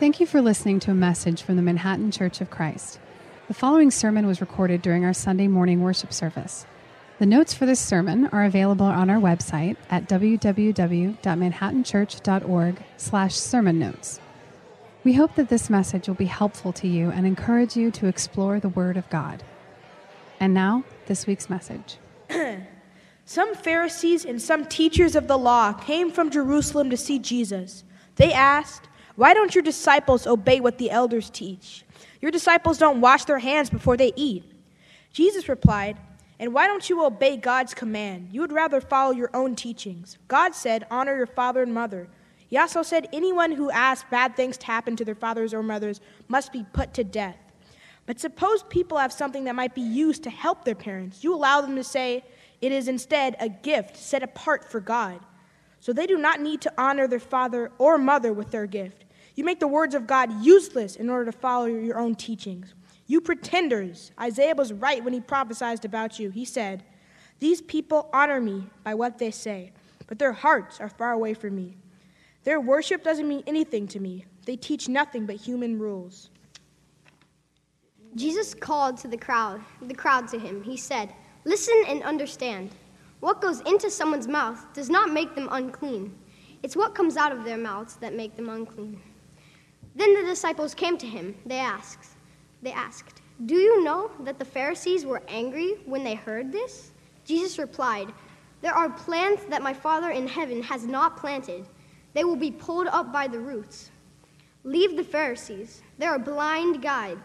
Thank you for listening to a message from the Manhattan Church of Christ. The following sermon was recorded during our Sunday morning worship service. The notes for this sermon are available on our website at www.manhattanchurch.org/sermon notes. We hope that this message will be helpful to you and encourage you to explore the Word of God. And now, this week's message. Some Pharisees and some teachers of the law came from Jerusalem to see Jesus. They asked, "Why don't your disciples obey what the elders teach? Your disciples don't wash their hands before they eat." Jesus replied, "And why don't you obey God's command? You would rather follow your own teachings. God said, 'Honor your father and mother.' He also said, 'Anyone who asks bad things to happen to their fathers or mothers must be put to death.' But suppose people have something that might be used to help their parents. You allow them to say it is instead a gift set apart for God. So they do not need to honor their father or mother with their gift. You make the words of God useless in order to follow your own teachings. You pretenders, Isaiah was right when he prophesied about you. He said, 'These people honor me by what they say, but their hearts are far away from me. Their worship doesn't mean anything to me. They teach nothing but human rules.'" Jesus called to the crowd to him. He said, "Listen and understand. What goes into someone's mouth does not make them unclean. It's what comes out of their mouths that make them unclean." Then the disciples came to him. They asked, "Do you know that the Pharisees were angry when they heard this?" Jesus replied, "There are plants that my Father in heaven has not planted. They will be pulled up by the roots. Leave the Pharisees. They are blind guides.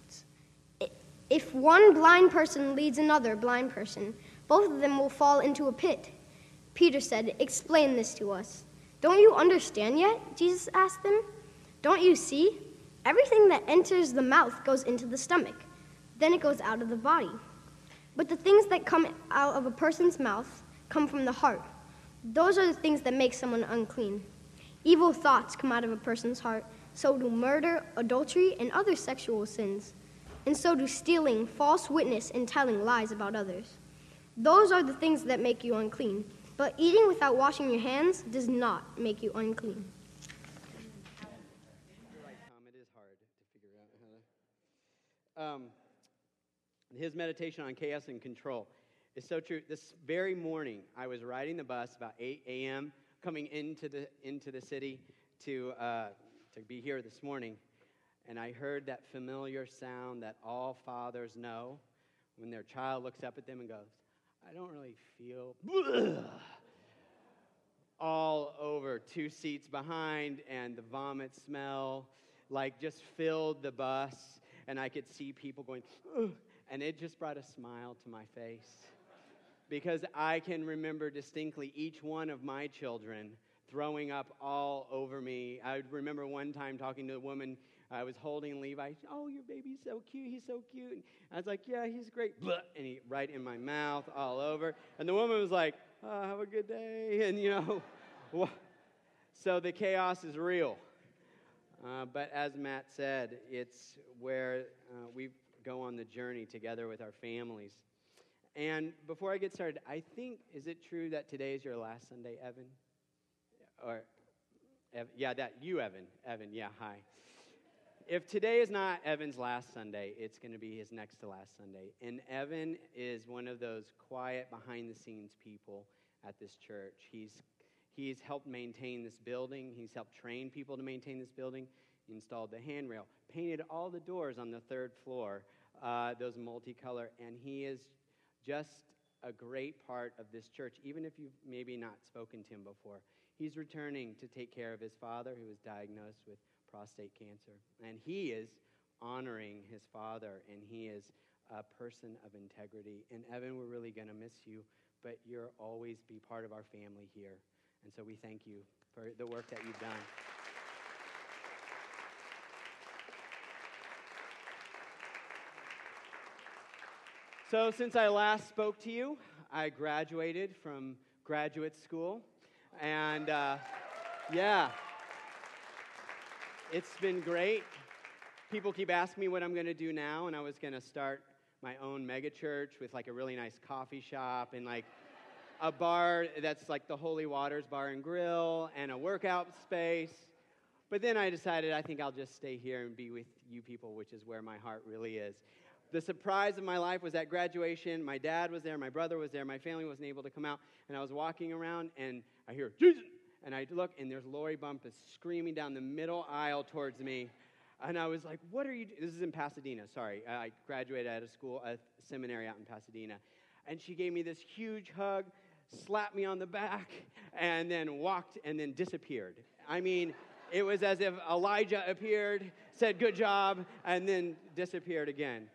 If one blind person leads another blind person, both of them will fall into a pit." Peter said, "Explain this to us." "Don't you understand yet?" Jesus asked them. "Don't you see? Everything that enters the mouth goes into the stomach. Then it goes out of the body. But the things that come out of a person's mouth come from the heart. Those are the things that make someone unclean. Evil thoughts come out of a person's heart. So do murder, adultery, and other sexual sins. And so do stealing, false witness, and telling lies about others. Those are the things that make you unclean. But eating without washing your hands does not make you unclean." You're right, Tom. It is hard to figure out. His meditation on chaos and control is so true. This very morning, I was riding the bus about 8 a.m., coming into the city to be here this morning, and I heard that familiar sound that all fathers know when their child looks up at them and goes, "I don't really feel," all over 2 seats behind, and the vomit smell just filled the bus, and I could see people going, "Ugh," and it just brought a smile to my face because I can remember distinctly each one of my children throwing up all over me. I remember one time talking to a woman. I was holding Levi. "Oh, your baby's so cute. He's so cute." And I was like, "Yeah, he's great." And he right in my mouth, all over. And the woman was like, "Oh, have a good day." And, so the chaos is real. But as Matt said, it's where we go on the journey together with our families. And before I get started, I think, is it true that today is your last Sunday, Evan? Or, yeah, that you, Evan. Evan, yeah, hi. If today is not Evan's last Sunday, it's going to be his next to last Sunday. And Evan is one of those quiet, behind-the-scenes people at this church. He's helped maintain this building. He's helped train people to maintain this building. He installed the handrail, painted all the doors on the 3rd floor, those multicolor, and he is just a great part of this church, even if you've maybe not spoken to him before. He's returning to take care of his father, who was diagnosed with prostate cancer. And he is honoring his father, and he is a person of integrity. And Evan, we're really going to miss you, but you'll always be part of our family here. And so we thank you for the work that you've done. So since I last spoke to you, I graduated from graduate school. And yeah. It's been great. People keep asking me what I'm going to do now, and I was going to start my own mega church with a really nice coffee shop and a bar that's like the Holy Waters Bar and Grill and a workout space. But then I decided I think I'll just stay here and be with you people, which is where my heart really is. The surprise of my life was at graduation. My dad was there, my brother was there, my family wasn't able to come out, and I was walking around, and I hear, Jesus! And I look, and there's Lori Bumpus screaming down the middle aisle towards me. And I was like, what are you doing? This is in Pasadena, sorry. I graduated at a seminary out in Pasadena. And she gave me this huge hug, slapped me on the back, and then walked and then disappeared. I mean, it was as if Elijah appeared, said good job, and then disappeared again.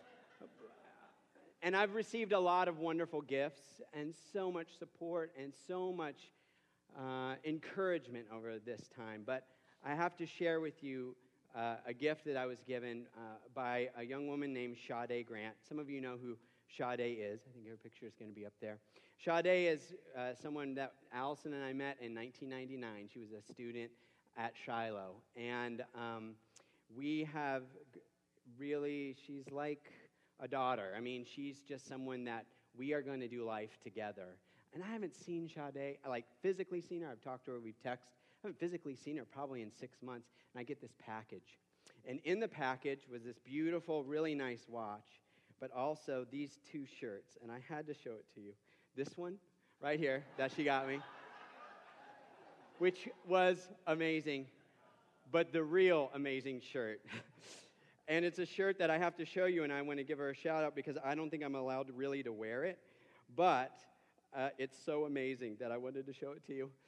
And I've received a lot of wonderful gifts and so much support and so much encouragement over this time. But I have to share with you a gift that I was given by a young woman named Sade Grant. Some of you know who Sade is. I think her picture is going to be up there. Sade is someone that Allison and I met in 1999. She was a student at Shiloh. And we have really, she's like a daughter. I mean, she's just someone that we are going to do life together. And I haven't seen Sade, like physically seen her. I've talked to her, we've texted. I haven't physically seen her probably in 6 months. And I get this package. And in the package was this beautiful, really nice watch, but also these 2 shirts. And I had to show it to you. This one right here that she got me, which was amazing, but the real amazing shirt. And it's a shirt that I have to show you, and I want to give her a shout out because I don't think I'm allowed really to wear it, but it's so amazing that I wanted to show it to you.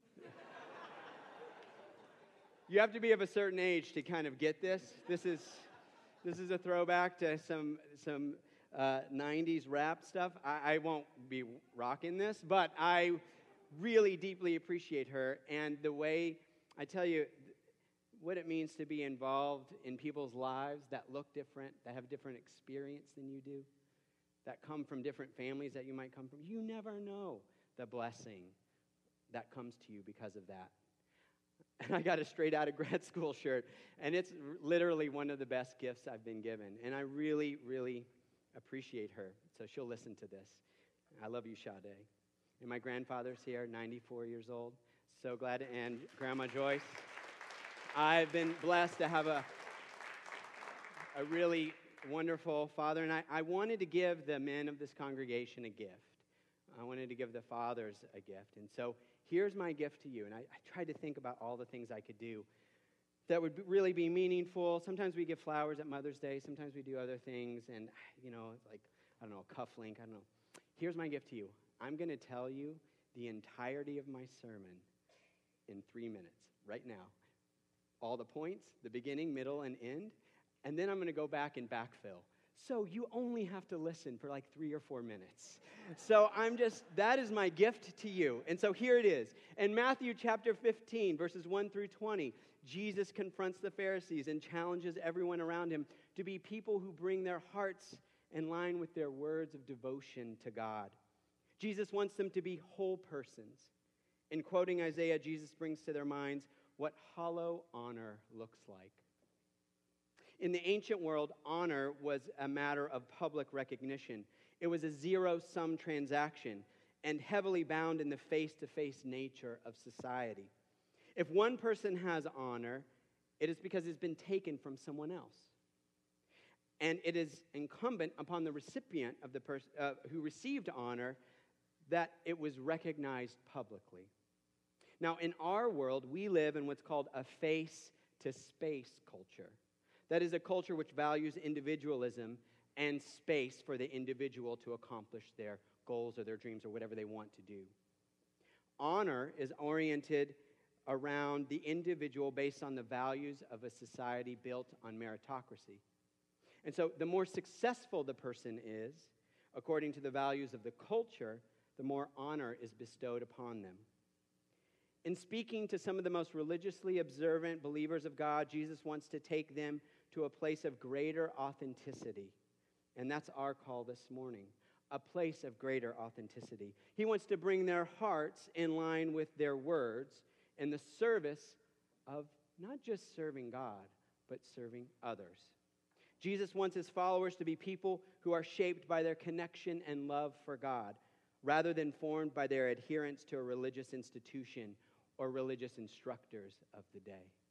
You have to be of a certain age to kind of get this. This is a throwback to some 90s rap stuff. I won't be rocking this, but I really deeply appreciate her and the way, I tell you, what it means to be involved in people's lives that look different, that have different experience than you do, that come from different families that you might come from. You never know the blessing that comes to you because of that. And I got a straight out of grad school shirt, and it's literally one of the best gifts I've been given. And I really, really appreciate her. So she'll listen to this. I love you, Sade. And my grandfather's here, 94 years old. So glad, and Grandma Joyce. I've been blessed to have a really wonderful father, and I wanted to give the men of this congregation a gift. I wanted to give the fathers a gift. And so here's my gift to you. And I tried to think about all the things I could do that would really be meaningful. Sometimes we give flowers at Mother's Day. Sometimes we do other things. And, like, I don't know, a cufflink. I don't know. Here's my gift to you. I'm going to tell you the entirety of my sermon in 3 minutes, right now. All the points, the beginning, middle, and end. And then I'm going to go back and backfill. So you only have to listen for like 3 or 4 minutes. So that is my gift to you. And so here it is. In Matthew chapter 15, verses 1 through 20, Jesus confronts the Pharisees and challenges everyone around him to be people who bring their hearts in line with their words of devotion to God. Jesus wants them to be whole persons. In quoting Isaiah, Jesus brings to their minds what hollow honor looks like. In the ancient world, honor was a matter of public recognition. It was a zero-sum transaction and heavily bound in the face-to-face nature of society. If one person has honor, it is because it's been taken from someone else. And it is incumbent upon the recipient of the person who received honor that it was recognized publicly. Now, in our world, we live in what's called a face-to-space culture. That is a culture which values individualism and space for the individual to accomplish their goals or their dreams or whatever they want to do. Honor is oriented around the individual based on the values of a society built on meritocracy. And so the more successful the person is, according to the values of the culture, the more honor is bestowed upon them. In speaking to some of the most religiously observant believers of God, Jesus wants to take them to a place of greater authenticity. And that's our call this morning, a place of greater authenticity. He wants to bring their hearts in line with their words in the service of not just serving God, but serving others. Jesus wants his followers to be people who are shaped by their connection and love for God, rather than formed by their adherence to a religious institution or religious instructors of the day.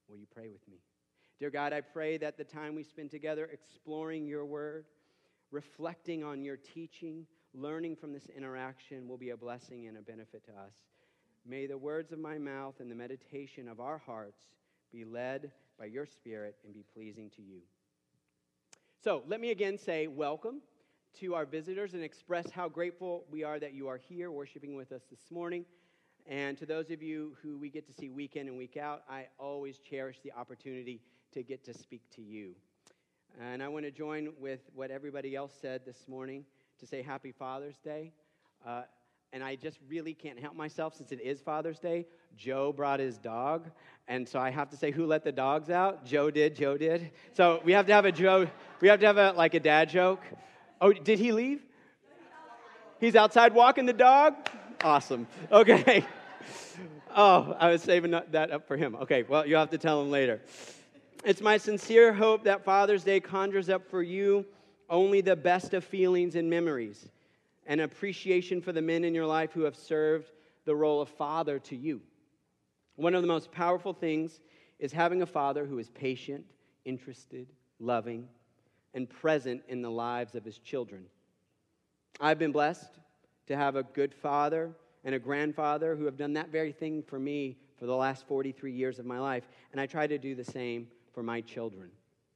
Will you pray with me? Dear God, I pray that the time we spend together exploring your word, reflecting on your teaching, learning from this interaction will be a blessing and a benefit to us. May the words of my mouth and the meditation of our hearts be led by your Spirit and be pleasing to you. So let me again say welcome to our visitors and express how grateful we are that you are here worshiping with us this morning. And to those of you who we get to see week in and week out, I always cherish the opportunity to get to speak to you. And I want to join with what everybody else said this morning to say Happy Father's Day. And I just really can't help myself since it is Father's Day. Joe brought his dog, and so I have to say who let the dogs out? Joe did. So we have to have a dad joke. Oh, did he leave? He's outside walking the dog? Awesome. Okay. Oh, I was saving that up for him. Okay, well, you'll have to tell him later. It's my sincere hope that Father's Day conjures up for you only the best of feelings and memories, and appreciation for the men in your life who have served the role of father to you. One of the most powerful things is having a father who is patient, interested, loving, and present in the lives of his children. I've been blessed to have a good father and a grandfather who have done that very thing for me for the last 43 years of my life, and I try to do the same for my children.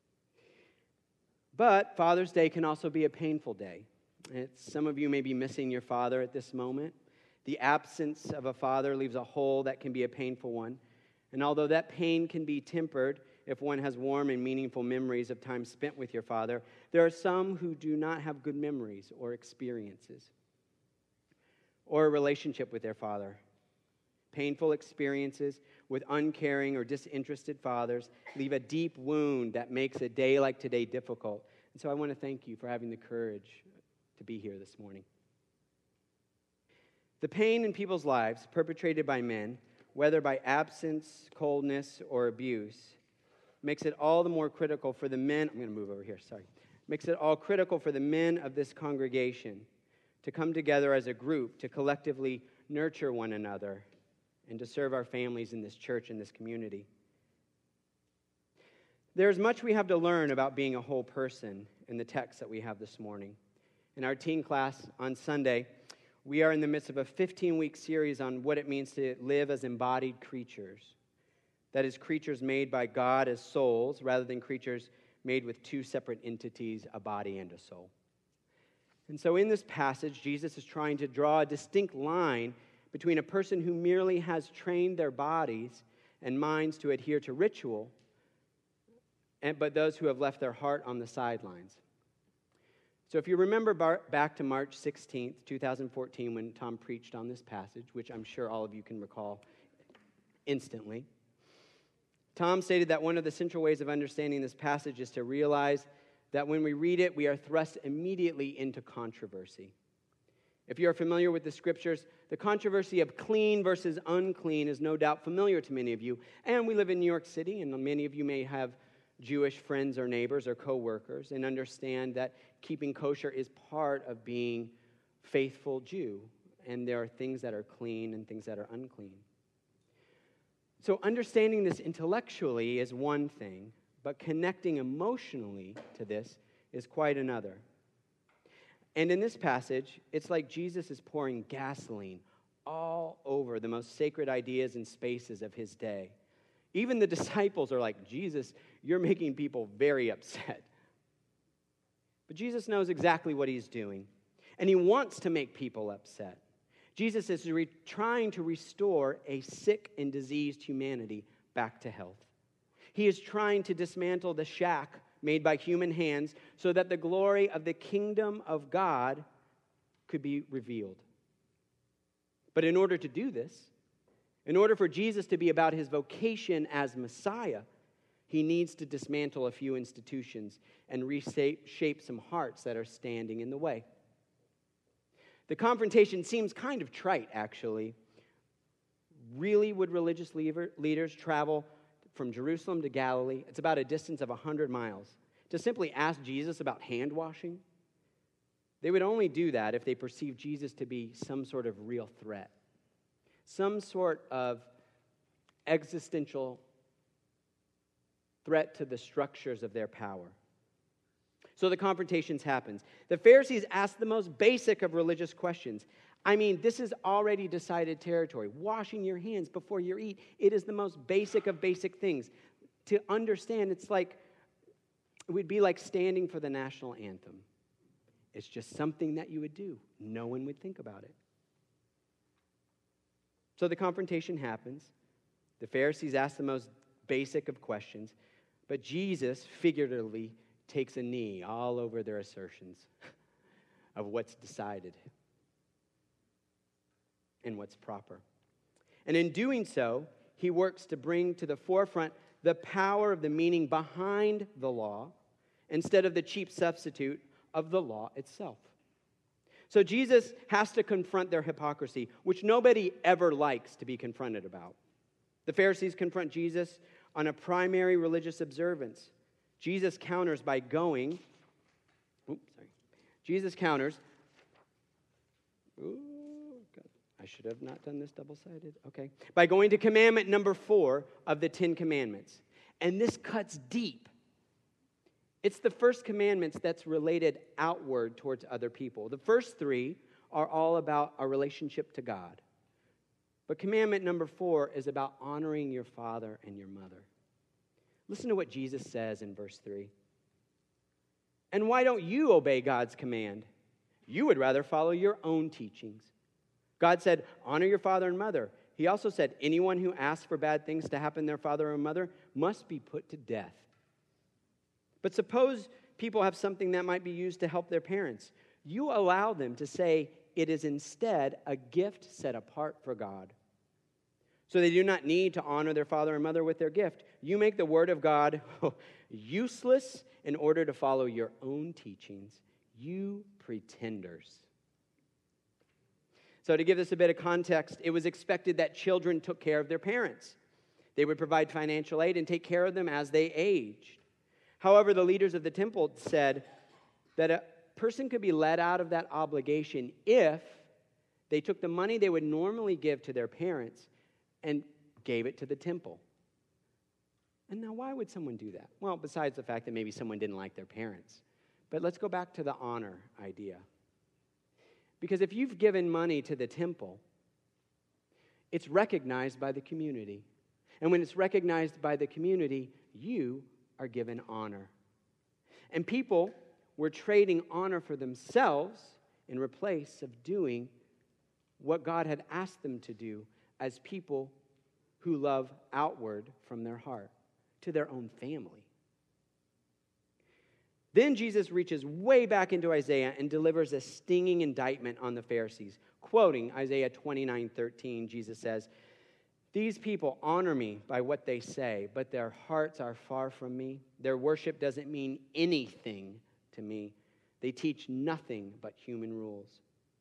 But Father's Day can also be a painful day. Some of you may be missing your father at this moment. The absence of a father leaves a hole that can be a painful one. And although that pain can be tempered if one has warm and meaningful memories of time spent with your father, there are some who do not have good memories or experiences or a relationship with their father. Painful experiences with uncaring or disinterested fathers leave a deep wound that makes a day like today difficult. And so I want to thank you for having the courage to be here this morning. The pain in people's lives perpetrated by men, whether by absence, coldness, or abuse, makes it all the more critical for the men. I'm going to move over here, sorry. Makes it all critical for the men of this congregation to come together as a group to collectively nurture one another and to serve our families in this church and this community. There's much we have to learn about being a whole person in the text that we have this morning. In our teen class on Sunday, we are in the midst of a 15-week series on what it means to live as embodied creatures. That is, creatures made by God as souls, rather than creatures made with two separate entities, a body and a soul. And so in this passage, Jesus is trying to draw a distinct line between a person who merely has trained their bodies and minds to adhere to ritual, but those who have left their heart on the sidelines. So if you remember back to March 16th, 2014, when Tom preached on this passage, which I'm sure all of you can recall instantly, Tom stated that one of the central ways of understanding this passage is to realize that when we read it, we are thrust immediately into controversy. If you're familiar with the scriptures, the controversy of clean versus unclean is no doubt familiar to many of you. And we live in New York City, and many of you may have Jewish friends or neighbors or co-workers and understand that keeping kosher is part of being faithful Jew. And there are things that are clean and things that are unclean. So understanding this intellectually is one thing, but connecting emotionally to this is quite another. And in this passage, it's like Jesus is pouring gasoline all over the most sacred ideas and spaces of his day. Even the disciples are like, Jesus, you're making people very upset. But Jesus knows exactly what he's doing, and he wants to make people upset. Jesus is trying to restore a sick and diseased humanity back to health. He is trying to dismantle the shack made by human hands so that the glory of the kingdom of God could be revealed. But in order to do this, in order for Jesus to be about his vocation as Messiah, he needs to dismantle a few institutions and reshape some hearts that are standing in the way. The confrontation seems kind of trite, actually. Really, would religious leaders travel from Jerusalem to Galilee? It's about a distance of 100 miles. To simply ask Jesus about hand washing? They would only do that if they perceived Jesus to be some sort of real threat. Some sort of existential threat to the structures of their power. So the confrontations happens. The Pharisees ask the most basic of religious questions. I mean, this is already decided territory. Washing your hands before you eat, it is the most basic of basic things. To understand, it would be like standing for the national anthem. It's just something that you would do. No one would think about it. So the confrontation happens. The Pharisees ask the most basic of questions, but Jesus figuratively takes a knee all over their assertions of what's decided and what's proper. And in doing so, he works to bring to the forefront the power of the meaning behind the law instead of the cheap substitute of the law itself. So Jesus has to confront their hypocrisy, which nobody ever likes to be confronted about. The Pharisees confront Jesus on a primary religious observance. Jesus counters by going, Jesus counters, I should have not done this double-sided. Okay. By going to commandment number 4 of the 10 commandments. And this cuts deep. It's the first commandments that's related outward towards other people. The first 3 are all about our relationship to God. But commandment number 4 is about honoring your father and your mother. Listen to what Jesus says in verse 3. And why don't you obey God's command? You would rather follow your own teachings. God said, honor your father and mother. He also said, anyone who asks for bad things to happen to their father or mother must be put to death. But suppose people have something that might be used to help their parents. You allow them to say it is instead a gift set apart for God. So they do not need to honor their father and mother with their gift. You make the word of God useless in order to follow your own teachings. You pretenders. So to give this a bit of context, it was expected that children took care of their parents. They would provide financial aid and take care of them as they aged. However, the leaders of the temple said that a person could be let out of that obligation if they took the money they would normally give to their parents and gave it to the temple. And now, why would someone do that? Well, besides the fact that maybe someone didn't like their parents. But let's go back to the honor idea. Because if you've given money to the temple, it's recognized by the community. And when it's recognized by the community, you are given honor. And people were trading honor for themselves in place of doing what God had asked them to do as people who love outward from their heart to their own family. Then Jesus reaches way back into Isaiah and delivers a stinging indictment on the Pharisees. Quoting Isaiah 29:13, Jesus says, "These people honor me by what they say, but their hearts are far from me. Their worship doesn't mean anything to me. They teach nothing but human rules."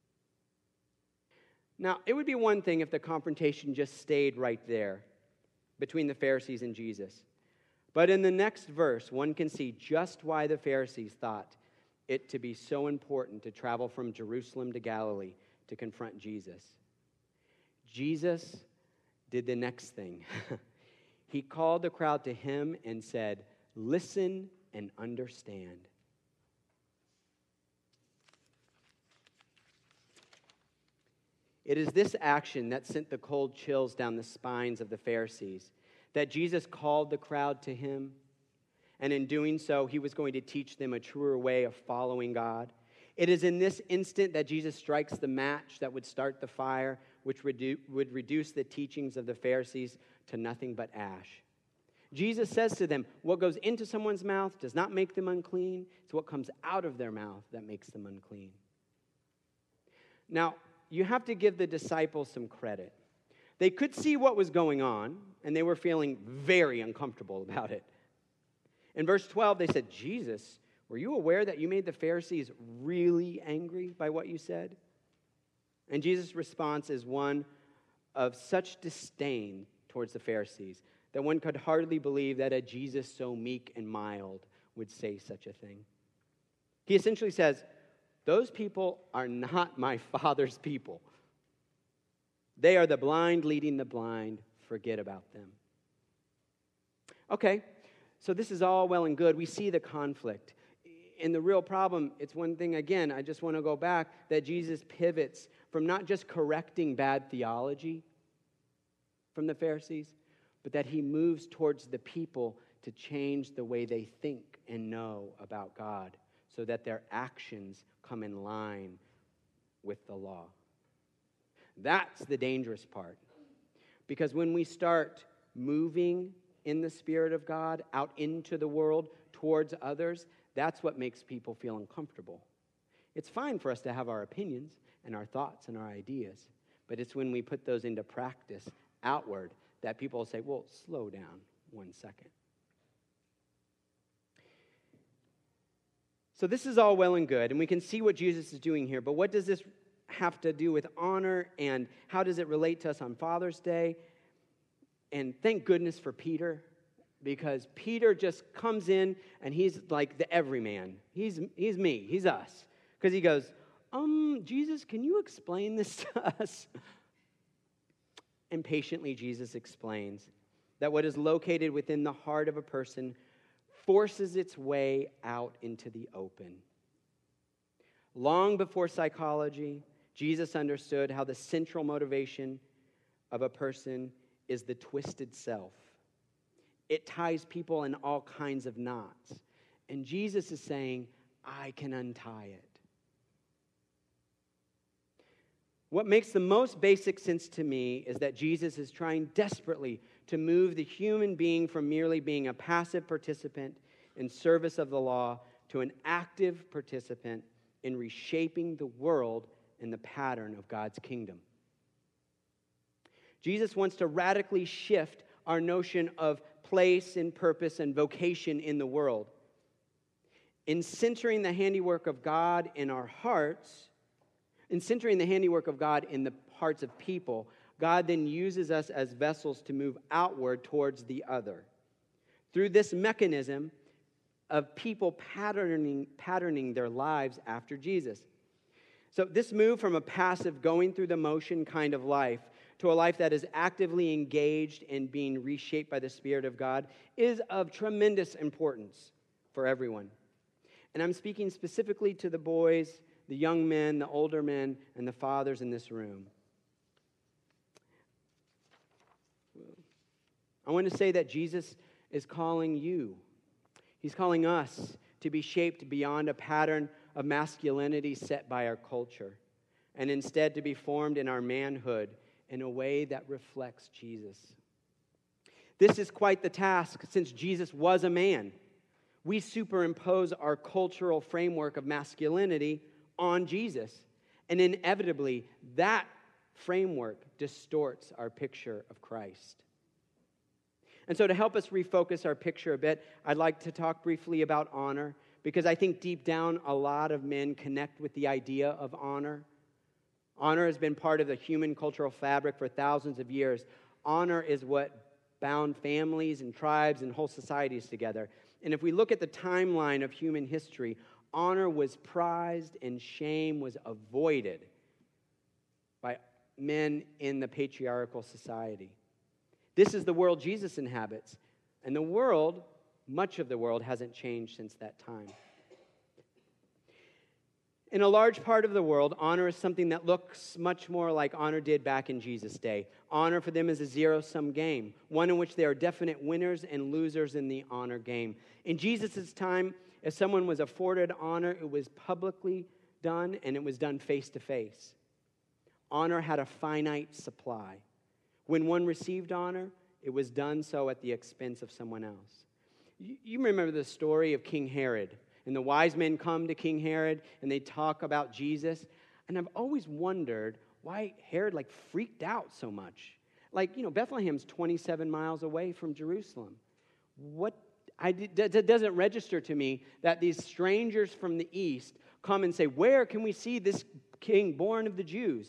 Now, it would be one thing if the confrontation just stayed right there between the Pharisees and Jesus. But in the next verse, one can see just why the Pharisees thought it to be so important to travel from Jerusalem to Galilee to confront Jesus. Jesus did the next thing. He called the crowd to him and said, "Listen and understand." It is this action that sent the cold chills down the spines of the Pharisees, that Jesus called the crowd to him, and in doing so, he was going to teach them a truer way of following God. It is in this instant that Jesus strikes the match that would start the fire, which would reduce the teachings of the Pharisees to nothing but ash. Jesus says to them, what goes into someone's mouth does not make them unclean. It's what comes out of their mouth that makes them unclean. Now, you have to give the disciples some credit. They could see what was going on, and they were feeling very uncomfortable about it. In verse 12, they said, "Jesus, were you aware that you made the Pharisees really angry by what you said?" And Jesus' response is one of such disdain towards the Pharisees that one could hardly believe that a Jesus so meek and mild would say such a thing. He essentially says, "Those people are not my Father's people. They are the blind leading the blind. Forget about them." Okay, So this is all well and good. We see the conflict. And the real problem, it's one thing, again, I just want to go back, that Jesus pivots from not just correcting bad theology from the Pharisees, but that he moves towards the people to change the way they think and know about God so that their actions come in line with the law. That's the dangerous part. Because when we start moving in the Spirit of God out into the world towards others, that's what makes people feel uncomfortable. It's fine for us to have our opinions and our thoughts and our ideas, but it's when we put those into practice outward that people will say, well, slow down 1 second. So this is all well and good, and we can see what Jesus is doing here, but what does this have to do with honor, and how does it relate to us on Father's Day? And thank goodness for Peter, because Peter just comes in and he's like the everyman. He's me, he's us. Because he goes, Jesus, can you explain this to us? And patiently Jesus explains that what is located within the heart of a person forces its way out into the open. Long before psychology, Jesus understood how the central motivation of a person is the twisted self. It ties people in all kinds of knots. And Jesus is saying, I can untie it. What makes the most basic sense to me is that Jesus is trying desperately to move the human being from merely being a passive participant in service of the law to an active participant in reshaping the world in the pattern of God's kingdom. Jesus wants to radically shift our notion of place and purpose and vocation in the world. In centering the handiwork of God in our hearts, in centering the handiwork of God in the hearts of people, God then uses us as vessels to move outward towards the other. Through this mechanism of people patterning their lives after Jesus. So this move from a passive, going through the motion kind of life to a life that is actively engaged in being reshaped by the Spirit of God is of tremendous importance for everyone. And I'm speaking specifically to the boys, the young men, the older men, and the fathers in this room. I want to say that Jesus is calling you. He's calling us to be shaped beyond a pattern of masculinity set by our culture, and instead to be formed in our manhood in a way that reflects Jesus. This is quite the task, since Jesus was a man. We superimpose our cultural framework of masculinity on Jesus, and inevitably, that framework distorts our picture of Christ. And so to help us refocus our picture a bit, I'd like to talk briefly about honor, because I think deep down a lot of men connect with the idea of honor. Honor has been part of the human cultural fabric for thousands of years. Honor is what bound families and tribes and whole societies together. And if we look at the timeline of human history, honor was prized and shame was avoided by men in the patriarchal society. This is the world Jesus inhabits. And the world, much of the world, hasn't changed since that time. In a large part of the world, honor is something that looks much more like honor did back in Jesus' day. Honor for them is a zero-sum game, one in which there are definite winners and losers in the honor game. In Jesus' time, if someone was afforded honor, it was publicly done, and it was done face-to-face. Honor had a finite supply. When one received honor, it was done so at the expense of someone else. You remember the story of King Herod. And the wise men come to King Herod, and they talk about Jesus. And I've always wondered why Herod, freaked out so much. Bethlehem's 27 miles away from Jerusalem. It doesn't register to me that these strangers from the east come and say, where can we see this king born of the Jews?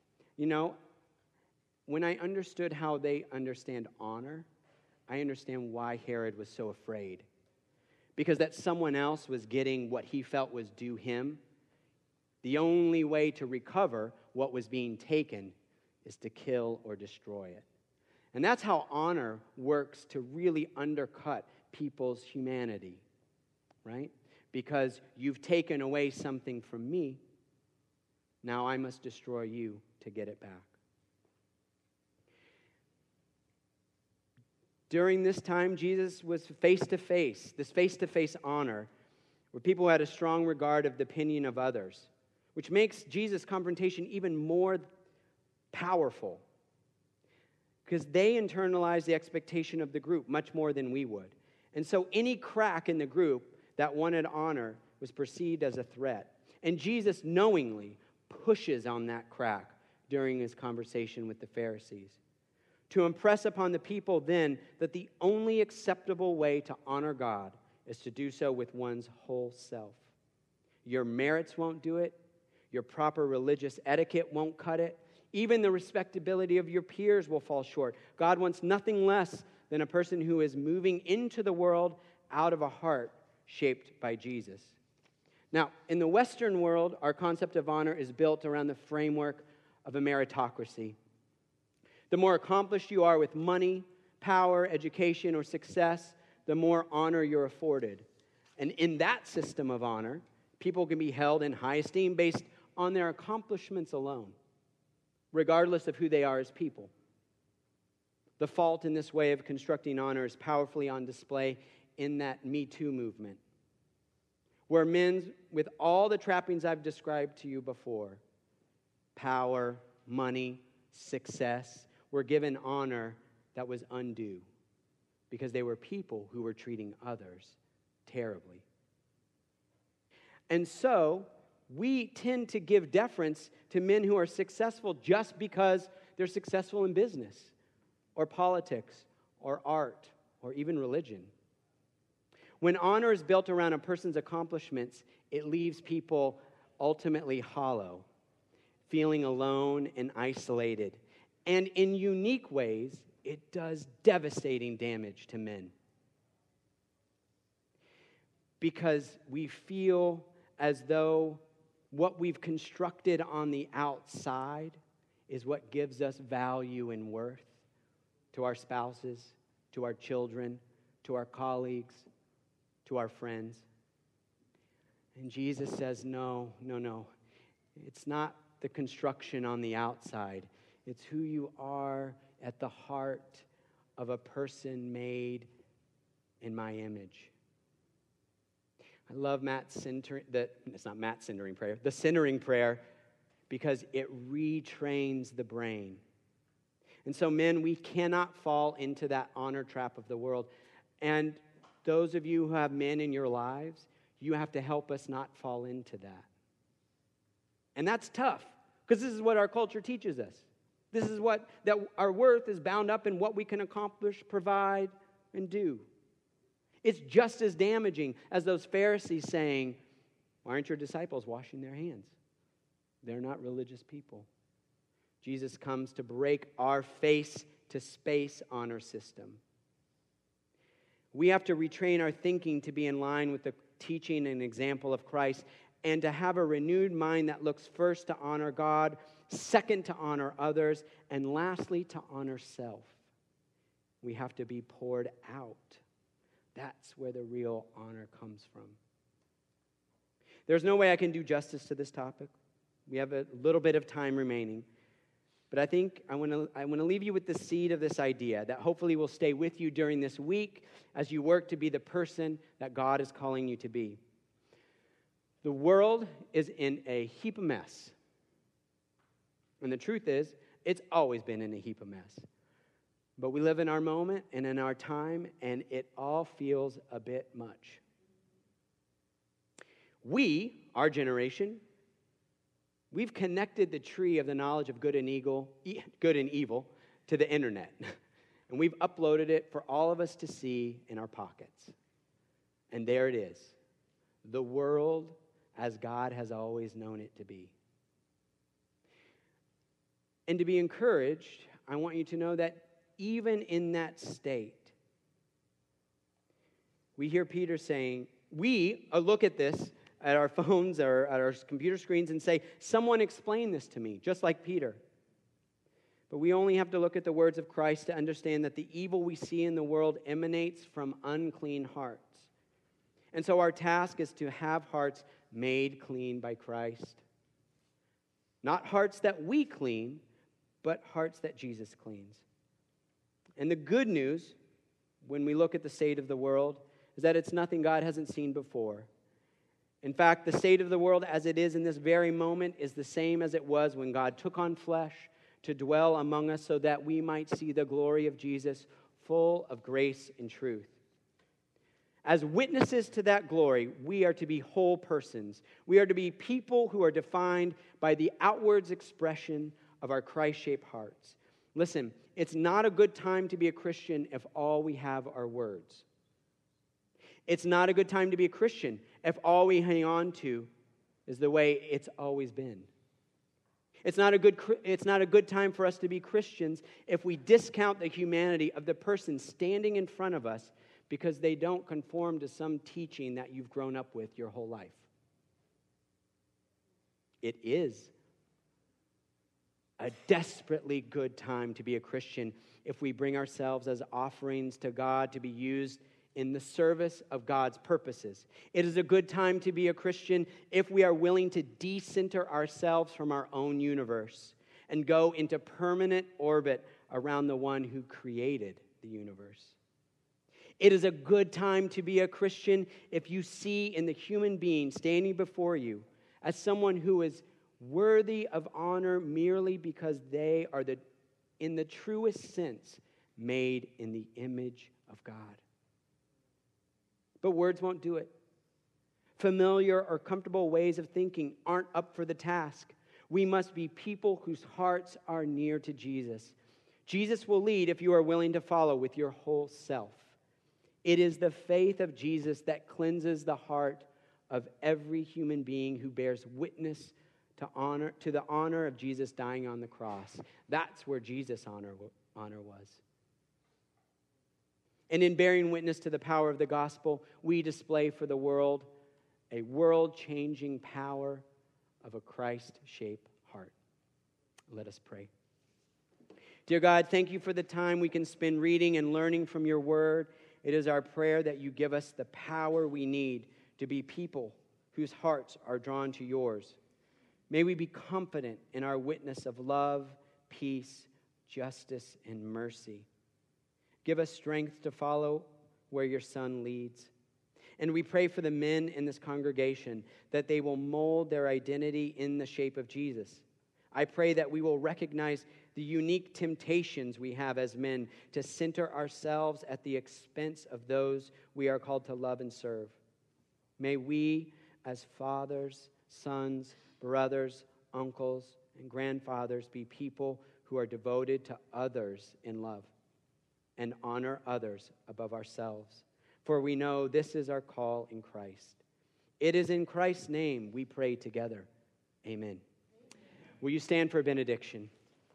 When I understood how they understand honor, I understand why Herod was so afraid. Because that someone else was getting what he felt was due him. The only way to recover what was being taken is to kill or destroy it. And that's how honor works to really undercut people's humanity, right? Because you've taken away something from me, now I must destroy you to get it back. During this time, Jesus was face-to-face, this face-to-face honor, where people had a strong regard of the opinion of others, which makes Jesus' confrontation even more powerful, because they internalized the expectation of the group much more than we would. And so any crack in the group that wanted honor was perceived as a threat. And Jesus knowingly pushes on that crack during his conversation with the Pharisees, to impress upon the people then that the only acceptable way to honor God is to do so with one's whole self. Your merits won't do it. Your proper religious etiquette won't cut it. Even the respectability of your peers will fall short. God wants nothing less than a person who is moving into the world out of a heart shaped by Jesus. Now, in the Western world, our concept of honor is built around the framework of a meritocracy. The more accomplished you are with money, power, education, or success, the more honor you're afforded. And in that system of honor, people can be held in high esteem based on their accomplishments alone, regardless of who they are as people. The fault in this way of constructing honor is powerfully on display in that Me Too movement, where men with all the trappings I've described to you before, power, money, success, were given honor that was undue because they were people who were treating others terribly. And so, we tend to give deference to men who are successful just because they're successful in business or politics or art or even religion. When honor is built around a person's accomplishments, it leaves people ultimately hollow, feeling alone and isolated. And in unique ways, it does devastating damage to men. Because we feel as though what we've constructed on the outside is what gives us value and worth to our spouses, to our children, to our colleagues, to our friends. And Jesus says, no. It's not the construction on the outside. It's who you are at the heart of a person made in my image. I love the centering prayer, because it retrains the brain. And so, men, we cannot fall into that honor trap of the world. And those of you who have men in your lives, you have to help us not fall into that. And that's tough, because this is what our culture teaches us. This is that our worth is bound up in what we can accomplish, provide, and do. It's just as damaging as those Pharisees saying, "Why aren't your disciples washing their hands? They're not religious people." Jesus comes to break our face-to-space honor system. We have to retrain our thinking to be in line with the teaching and example of Christ, and to have a renewed mind that looks first to honor God, second to honor others, and lastly to honor self. We have to be poured out. That's where the real honor comes from. There's no way I can do justice to this topic. We have a little bit of time remaining. But I think I want to leave you with the seed of this idea that hopefully will stay with you during this week as you work to be the person that God is calling you to be. The world is in a heap of mess. And the truth is, it's always been in a heap of mess. But we live in our moment and in our time, and it all feels a bit much. We, our generation, we've connected the tree of the knowledge of good and evil to the internet. And we've uploaded it for all of us to see in our pockets. And there it is. The world as God has always known it to be. And to be encouraged, I want you to know that even in that state, we hear Peter saying, we look at this at our phones or at our computer screens and say, "Someone explain this to me," just like Peter. But we only have to look at the words of Christ to understand that the evil we see in the world emanates from unclean hearts. And so our task is to have hearts made clean by Christ. Not hearts that we clean, but hearts that Jesus cleans. And the good news, when we look at the state of the world, is that it's nothing God hasn't seen before. In fact, the state of the world as it is in this very moment is the same as it was when God took on flesh to dwell among us so that we might see the glory of Jesus full of grace and truth. As witnesses to that glory, we are to be whole persons. We are to be people who are defined by the outwards expression of our Christ-shaped hearts. Listen, it's not a good time to be a Christian if all we have are words. It's not a good time to be a Christian if all we hang on to is the way it's always been. It's not a good time for us to be Christians if we discount the humanity of the person standing in front of us because they don't conform to some teaching that you've grown up with your whole life. It is a desperately good time to be a Christian if we bring ourselves as offerings to God to be used in the service of God's purposes. It is a good time to be a Christian if we are willing to decenter ourselves from our own universe and go into permanent orbit around the one who created the universe. It is a good time to be a Christian if you see in the human being standing before you as someone who is worthy of honor merely because they are, in the truest sense, made in the image of God. But words won't do it. Familiar or comfortable ways of thinking aren't up for the task. We must be people whose hearts are near to Jesus. Jesus will lead if you are willing to follow with your whole self. It is the faith of Jesus that cleanses the heart of every human being who bears witness to the honor of Jesus dying on the cross. That's where Jesus' honor was. And in bearing witness to the power of the gospel, we display for the world a world-changing power of a Christ-shaped heart. Let us pray. Dear God, thank you for the time we can spend reading and learning from your word. It is our prayer that you give us the power we need to be people whose hearts are drawn to yours. May we be confident in our witness of love, peace, justice, and mercy. Give us strength to follow where your Son leads. And we pray for the men in this congregation that they will mold their identity in the shape of Jesus. I pray that we will recognize the unique temptations we have as men to center ourselves at the expense of those we are called to love and serve. May we, as fathers, sons, brothers, uncles, and grandfathers, be people who are devoted to others in love and honor others above ourselves. For we know this is our call in Christ. It is in Christ's name we pray together. Amen. Will you stand for benediction?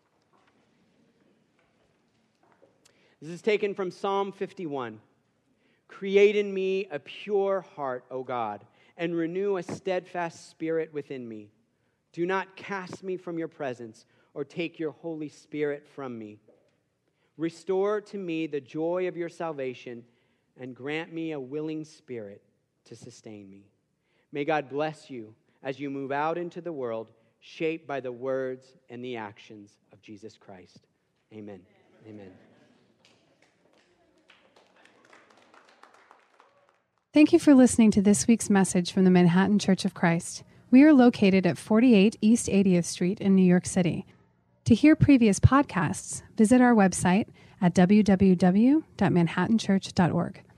This is taken from Psalm 51. Create in me a pure heart, O God, and renew a steadfast spirit within me. Do not cast me from your presence or take your Holy Spirit from me. Restore to me the joy of your salvation and grant me a willing spirit to sustain me. May God bless you as you move out into the world, shaped by the words and the actions of Jesus Christ. Amen. Amen. Thank you for listening to this week's message from the Manhattan Church of Christ. We are located at 48 East 80th Street in New York City. To hear previous podcasts, visit our website at www.manhattanchurch.org.